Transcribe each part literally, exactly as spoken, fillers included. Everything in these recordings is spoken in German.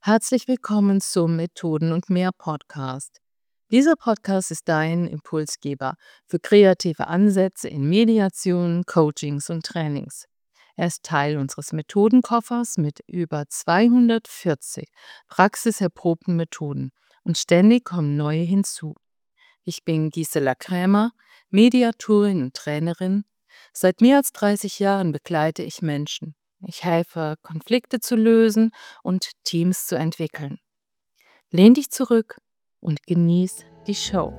Herzlich willkommen zum Methoden und mehr Podcast. Dieser Podcast ist dein Impulsgeber für kreative Ansätze in Mediation, Coachings und Trainings. Er ist Teil unseres Methodenkoffers mit über zweihundertvierzig praxiserprobten Methoden und ständig kommen neue hinzu. Ich bin Gisela Krämer, Mediatorin und Trainerin. Seit mehr als dreißig Jahren begleite ich Menschen. Ich helfe, Konflikte zu lösen und Teams zu entwickeln. Lehn dich zurück und genieß die Show.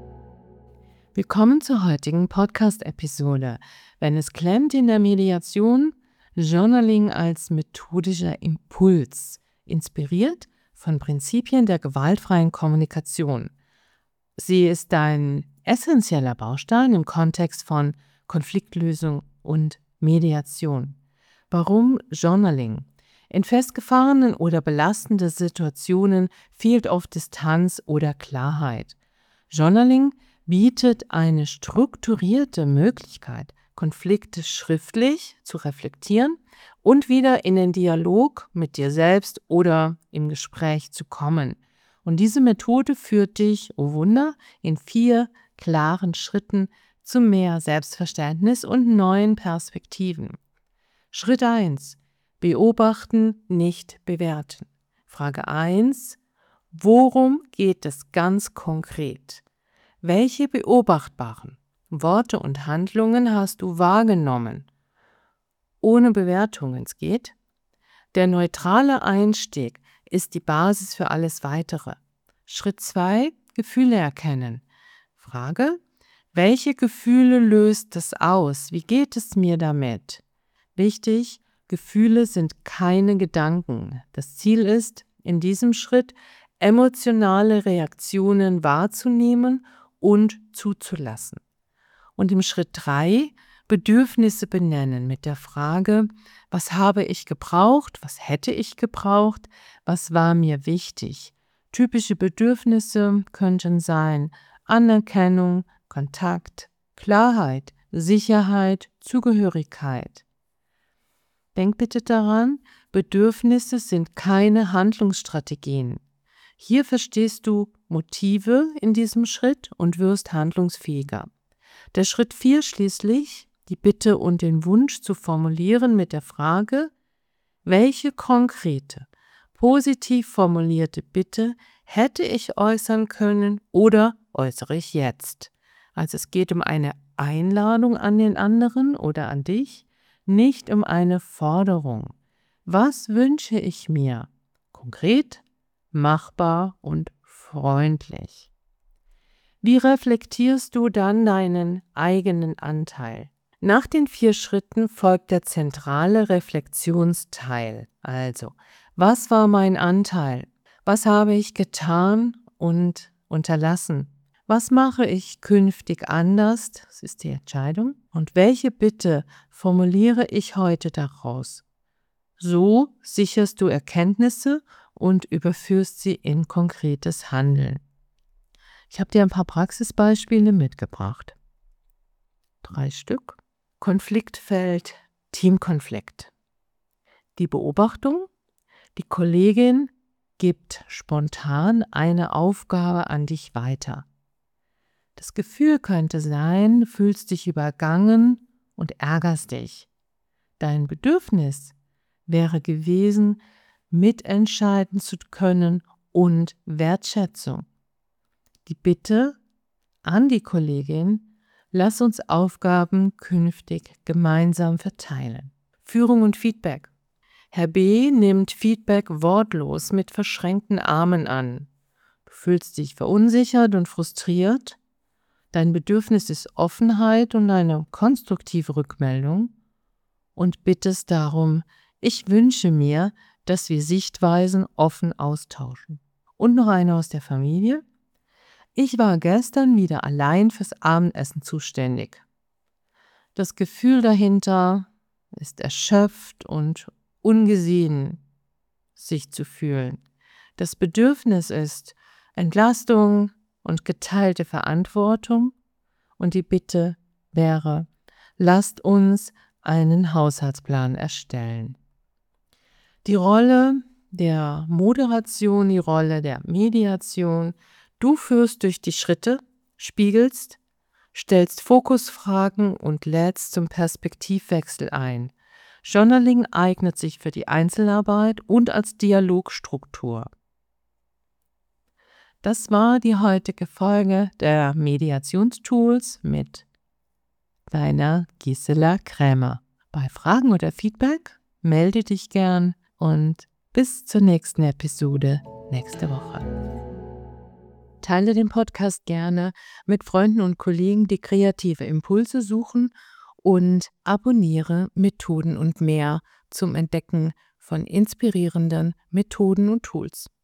Willkommen zur heutigen Podcast-Episode. Wenn es klemmt in der Mediation, Journaling als methodischer Impuls, inspiriert von Prinzipien der gewaltfreien Kommunikation. Sie ist ein essentieller Baustein im Kontext von Konfliktlösung und Mediation. Warum Journaling? In festgefahrenen oder belastenden Situationen fehlt oft Distanz oder Klarheit. Journaling bietet eine strukturierte Möglichkeit, Konflikte schriftlich zu reflektieren und wieder in den Dialog mit dir selbst oder im Gespräch zu kommen. Und diese Methode führt dich, oh Wunder, in vier klaren Schritten zu mehr Selbstverständnis und neuen Perspektiven. Schritt eins. Beobachten, nicht bewerten. Frage eins. Worum geht es ganz konkret? Welche beobachtbaren Worte und Handlungen hast du wahrgenommen? Ohne Bewertungen geht. Der neutrale Einstieg ist die Basis für alles Weitere. Schritt zwei. Gefühle erkennen. Frage: Welche Gefühle löst es aus? Wie geht es mir damit? Wichtig, Gefühle sind keine Gedanken. Das Ziel ist, in diesem Schritt emotionale Reaktionen wahrzunehmen und zuzulassen. Und im Schritt drei Bedürfnisse benennen mit der Frage: Was habe ich gebraucht? Was hätte ich gebraucht? Was war mir wichtig? Typische Bedürfnisse könnten sein Anerkennung, Kontakt, Klarheit, Sicherheit, Zugehörigkeit. Denk bitte daran, Bedürfnisse sind keine Handlungsstrategien. Hier verstehst du Motive in diesem Schritt und wirst handlungsfähiger. Der Schritt vier schließlich, die Bitte und den Wunsch zu formulieren mit der Frage: Welche konkrete, positiv formulierte Bitte hätte ich äußern können oder äußere ich jetzt? Also es geht um eine Einladung an den anderen oder an dich, nicht um eine Forderung. Was wünsche ich mir? Konkret, machbar und freundlich. Wie reflektierst du dann deinen eigenen Anteil? Nach den vier Schritten folgt der zentrale Reflexionsteil. Also, was war mein Anteil? Was habe ich getan und unterlassen? Was mache ich künftig anders? Das ist die Entscheidung. Und welche Bitte formuliere ich heute daraus? So sicherst du Erkenntnisse und überführst sie in konkretes Handeln. Ich habe dir ein paar Praxisbeispiele mitgebracht. Drei Stück. Konfliktfeld, Teamkonflikt. Die Beobachtung: Die Kollegin gibt spontan eine Aufgabe an dich weiter. Das Gefühl könnte sein, du fühlst dich übergangen und ärgerst dich. Dein Bedürfnis wäre gewesen, mitentscheiden zu können und Wertschätzung. Die Bitte an die Kollegin: Lass uns Aufgaben künftig gemeinsam verteilen. Führung und Feedback. Herr B. nimmt Feedback wortlos mit verschränkten Armen an. Du fühlst dich verunsichert und frustriert. Dein Bedürfnis ist Offenheit und eine konstruktive Rückmeldung und bittest darum: Ich wünsche mir, dass wir Sichtweisen offen austauschen. Und noch eine aus der Familie. Ich war gestern wieder allein fürs Abendessen zuständig. Das Gefühl dahinter ist erschöpft und ungesehen sich zu fühlen. Das Bedürfnis ist Entlastung und geteilte Verantwortung und die Bitte wäre: Lasst uns einen Haushaltsplan erstellen. Die Rolle der Moderation, die Rolle der Mediation. Du führst durch die Schritte, spiegelst, stellst Fokusfragen und lädst zum Perspektivwechsel ein. Journaling eignet sich für die Einzelarbeit und als Dialogstruktur. Das war die heutige Folge der Mediationstools mit deiner Gisela Krämer. Bei Fragen oder Feedback melde dich gern und bis zur nächsten Episode nächste Woche. Teile den Podcast gerne mit Freunden und Kollegen, die kreative Impulse suchen, und abonniere Methoden und mehr zum Entdecken von inspirierenden Methoden und Tools.